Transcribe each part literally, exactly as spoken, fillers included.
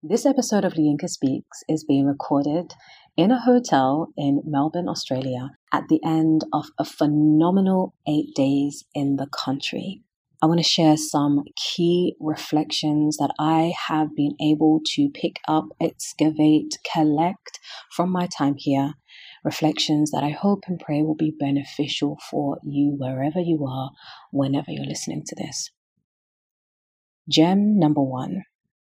This episode of Liinka Speaks is being recorded in a hotel in Melbourne, Australia, at the end of a phenomenal eight days in the country. I want to share some key reflections that I have been able to pick up, excavate, collect from my time here. Reflections that I hope and pray will be beneficial for you wherever you are, whenever you're listening to this. Gem number one.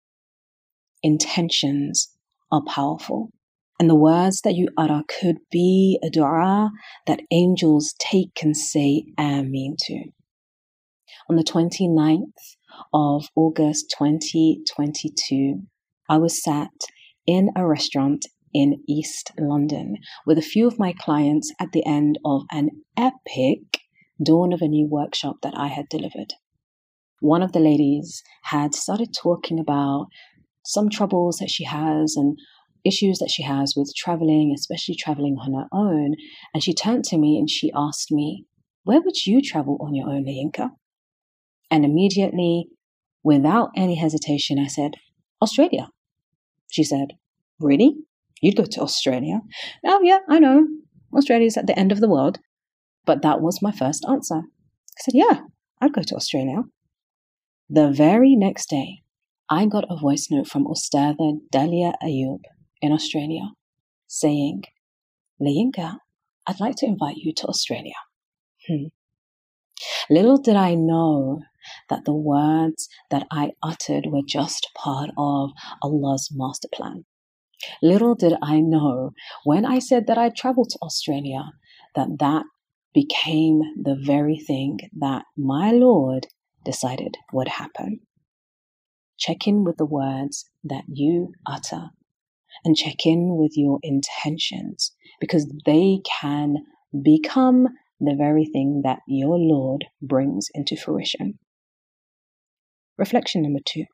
Intentions are powerful, and the words that you utter could be a dua that angels take and say Ameen to. On the twenty-ninth of August twenty twenty-two, I was sat in a restaurant in East London with a few of my clients at the end of an epic Dawn of a New workshop that I had delivered. One of the ladies had started talking about some troubles that she has and issues that she has with traveling, especially traveling on her own. And she turned to me and she asked me, "Where would you travel on your own, Liinka?" And immediately, without any hesitation, I said, "Australia." She said, "Really? You'd go to Australia?" "Oh, yeah, I know. Australia's at the end of the world." But that was my first answer. I said, "Yeah, I'd go to Australia." The very next day, I got a voice note from Ustadha Dalia Ayub in Australia saying, "Liinka, I'd like to invite you to Australia." Hmm. Little did I know that the words that I uttered were just part of Allah's master plan. Little did I know when I said that I'd travel to Australia that that became the very thing that my Lord decided would happen. Check in with the words that you utter and check in with your intentions, because they can become the very thing that your Lord brings into fruition. Reflection number two.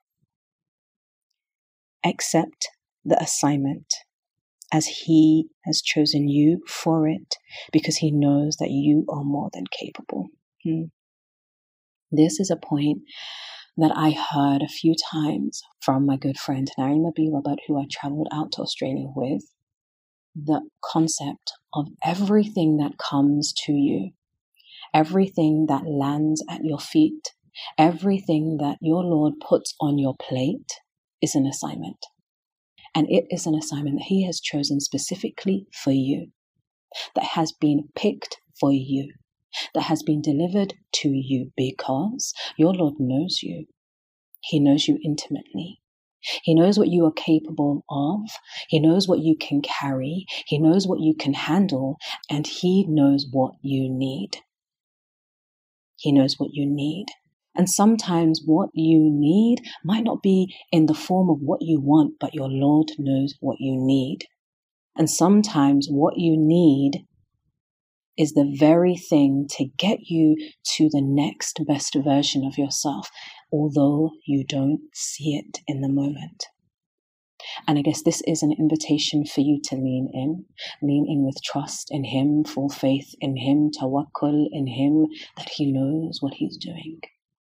Accept the assignment as He has chosen you for it, because He knows that you are more than capable. Hmm. This is a point that I heard a few times from my good friend Naima B. Robert, who I traveled out to Australia with. The concept of everything that comes to you, everything that lands at your feet, everything that your Lord puts on your plate is an assignment. And it is an assignment that He has chosen specifically for you, that has been picked for you, that has been delivered to you, because your Lord knows you. He knows you intimately. He knows what you are capable of. He knows what you can carry. He knows what you can handle, and He knows what you need. He knows what you need. And sometimes what you need might not be in the form of what you want, but your Lord knows what you need. And sometimes what you need is the very thing to get you to the next best version of yourself, although you don't see it in the moment. And I guess this is an invitation for you to lean in, lean in with trust in Him, full faith in Him, tawakkul in Him, that He knows what He's doing.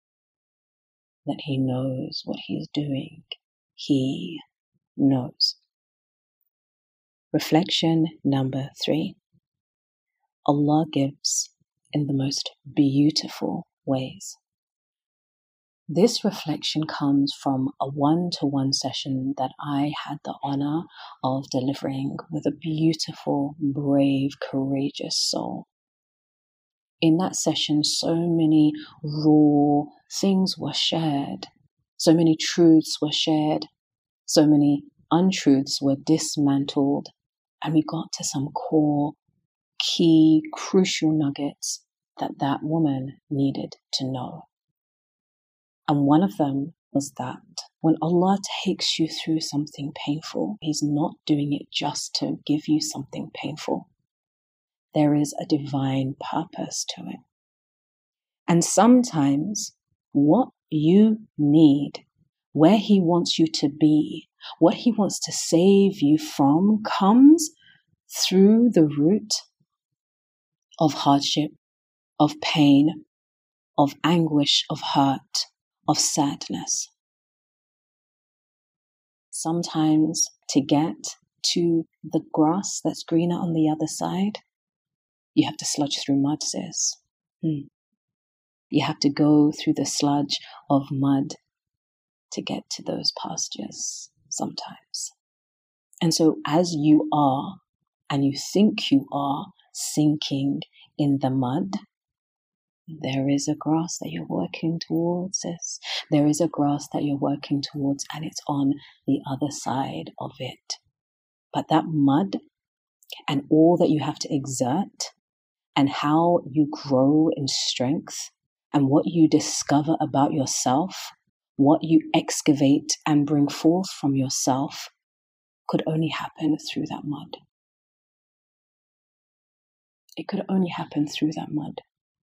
That He knows what He's doing. He knows. Reflection number three. Allah gives in the most beautiful ways. This reflection comes from a one-to-one session that I had the honor of delivering with a beautiful, brave, courageous soul. In that session, so many raw things were shared. So many truths were shared. So many untruths were dismantled. And we got to some core, key, crucial nuggets that that woman needed to know. And one of them was that when Allah takes you through something painful, He's not doing it just to give you something painful. There is a divine purpose to it. And sometimes what you need, where He wants you to be, what He wants to save you from, comes through the root of hardship, of pain, of anguish, of hurt, of sadness. sometimes to get to the grass that's greener on the other side, you have to sludge through mud, sis. Hmm. You have to go through the sludge of mud to get to those pastures sometimes. And so as you are, and you think you are, sinking in the mud, there is a grass that you're working towards, sis. There is a grass that you're working towards, and it's on the other side of it. But that mud and all that you have to exert and how you grow in strength and what you discover about yourself, what you excavate and bring forth from yourself could only happen through that mud. It could only happen through that mud.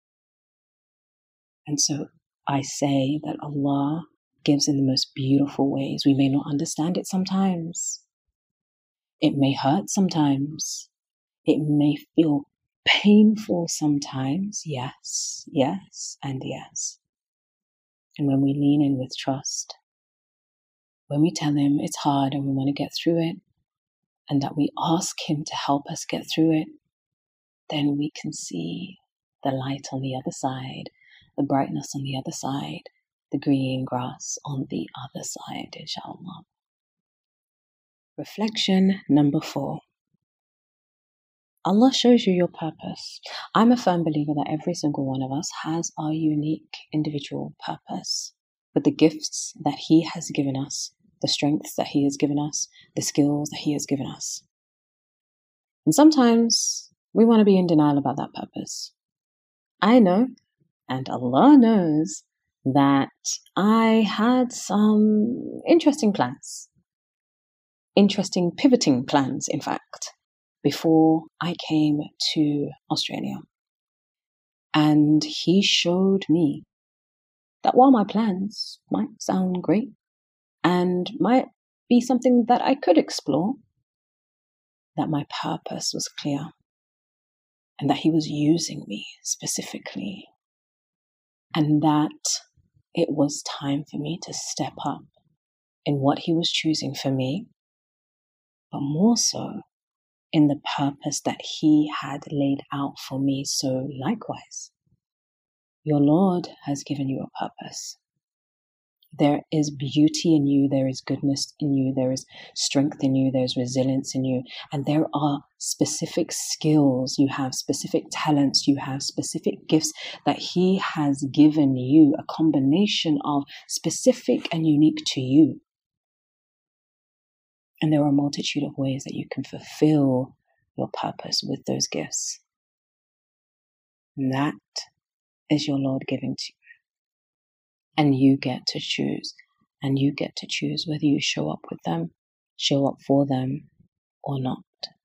And so I say that Allah gives in the most beautiful ways. We may not understand it sometimes. It may hurt sometimes. It may feel painful sometimes. Yes, yes, and yes. And when we lean in with trust, when we tell Him it's hard and we want to get through it, and that we ask Him to help us get through it, then we can see the light on the other side, the brightness on the other side, the green grass on the other side, inshallah. Reflection number four. Allah shows you your purpose. I'm a firm believer that every single one of us has our unique individual purpose. But the gifts that He has given us, the strengths that He has given us, the skills that He has given us. And sometimes we want to be in denial about that purpose. I know, and Allah knows, that I had some interesting plans. Interesting pivoting plans, in fact, before I came to Australia. And He showed me that while my plans might sound great and might be something that I could explore, that my purpose was clear and that He was using me specifically, and that it was time for me to step up in what He was choosing for me, but more so in the purpose that He had laid out for me. So likewise, your Lord has given you a purpose. There is beauty in you, there is goodness in you, there is strength in you, there's resilience in you, and there are specific skills you have, specific talents you have, specific gifts that He has given you, a combination of specific and unique to you. And there are a multitude of ways that you can fulfill your purpose with those gifts. And that is your Lord giving to you. And you get to choose. And you get to choose whether you show up with them, show up for them, or not.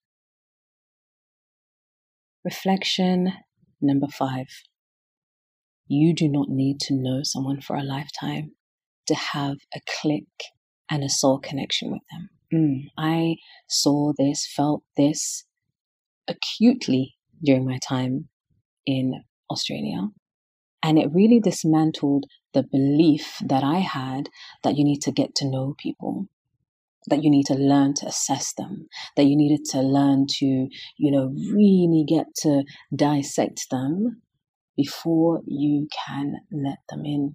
Reflection number five. You do not need to know someone for a lifetime to have a click and a soul connection with them. Mm, I saw this, felt this acutely during my time in Australia. And it really dismantled the belief that I had that you need to get to know people, that you need to learn to assess them, that you needed to learn to, you know, really get to dissect them before you can let them in.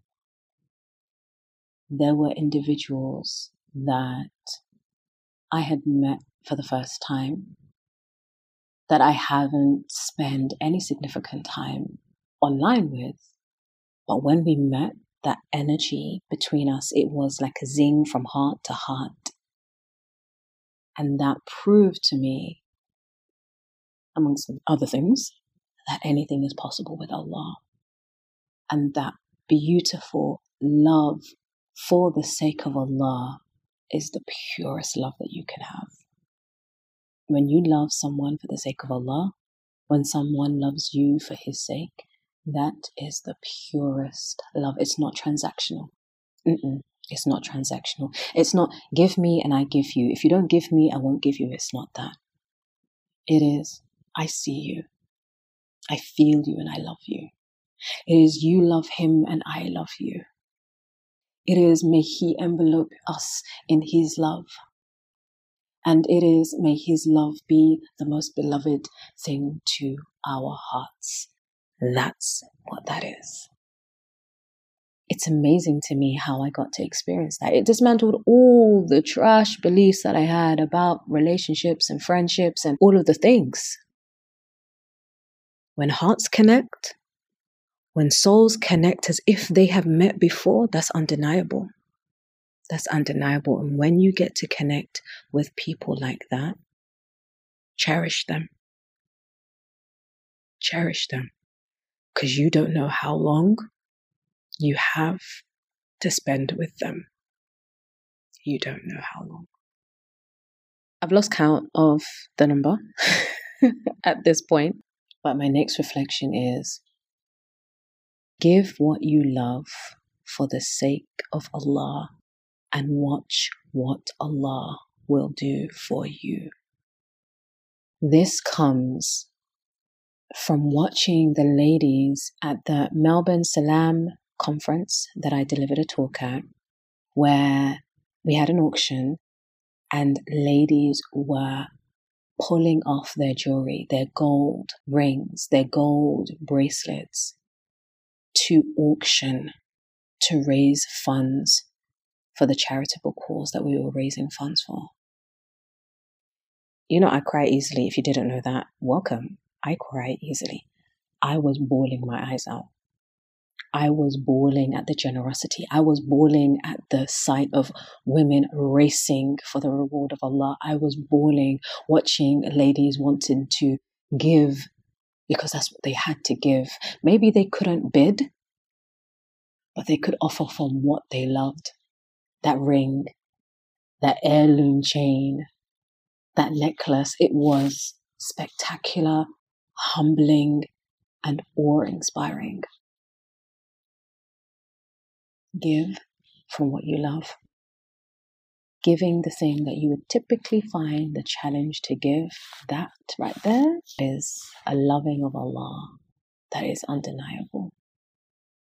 There were individuals that I had met for the first time, that I haven't spent any significant time online with. But when we met, that energy between us, it was like a zing from heart to heart. And that proved to me, amongst other things, that anything is possible with Allah. And that beautiful love for the sake of Allah is the purest love that you can have. When you love someone for the sake of Allah, when someone loves you for His sake, that is the purest love. It's not transactional. Mm-mm. It's not transactional. It's not give me and I give you. If you don't give me, I won't give you. It's not that. It is, I see you. I feel you and I love you. It is you love him and I love you. It is, may He envelope us in His love. And it is, may His love be the most beloved thing to our hearts. That's what that is. It's amazing to me how I got to experience that. It dismantled all the trash beliefs that I had about relationships and friendships and all of the things. When hearts connect, when souls connect as if they have met before, that's undeniable. That's undeniable. And when you get to connect with people like that, cherish them. Cherish them. Because you don't know how long you have to spend with them. You don't know how long. I've lost count of the number at this point, but my next reflection is, give what you love for the sake of Allah and watch what Allah will do for you. This comes from watching the ladies at the Melbourne Salam conference that I delivered a talk at, where we had an auction and ladies were pulling off their jewelry, their gold rings, their gold bracelets to auction to raise funds for the charitable cause that we were raising funds for. You know, I cry easily. If you didn't know that, welcome. I cry easily. I was bawling my eyes out. I was bawling at the generosity. I was bawling at the sight of women racing for the reward of Allah. I was bawling watching ladies wanting to give because that's what they had to give. Maybe they couldn't bid, but they could offer from what they loved. That ring, that heirloom chain, that necklace. It was spectacular, humbling, and awe-inspiring. Give from what you love. Giving the thing that you would typically find the challenge to give, that right there is a loving of Allah that is undeniable.